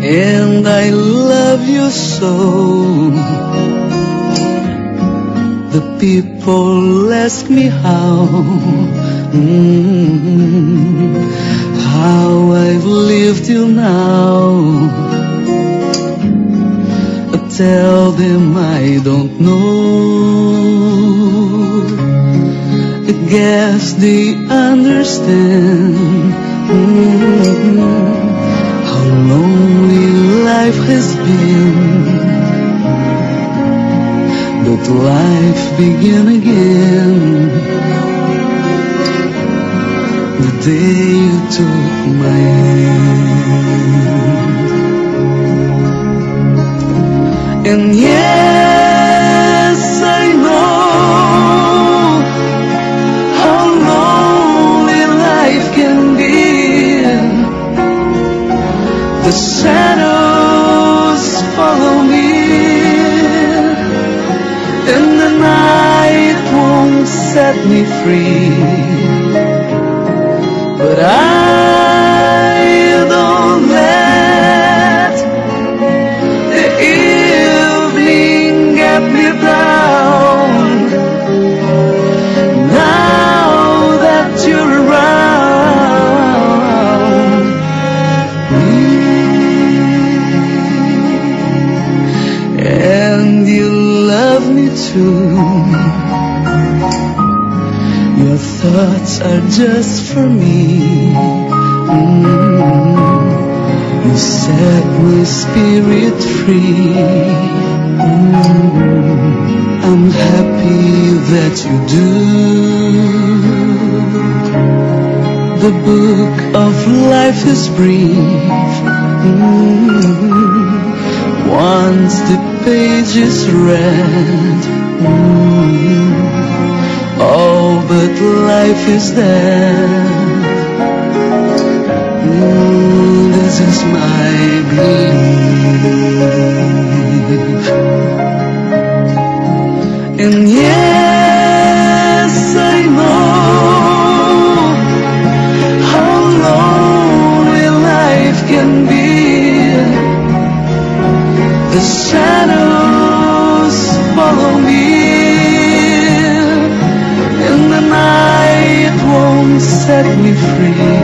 and I love you so. The people ask me how I've lived till now. I tell them I don't know. I guess they understand how lonely life has been. But life began again the day you took my hand. And yes, I know how lonely life can be. The shadows follow me, and the night won't set me free. But I don't let the evening get me down. Now that you're around me, and you love me too. Your thoughts are just for me. You set my spirit free. I'm happy that you do. The book of life is brief. Once the page is read, all but life is dead. This is my belief. And yes, I know how lonely life can be. The shadows follow me, and the night won't set me free.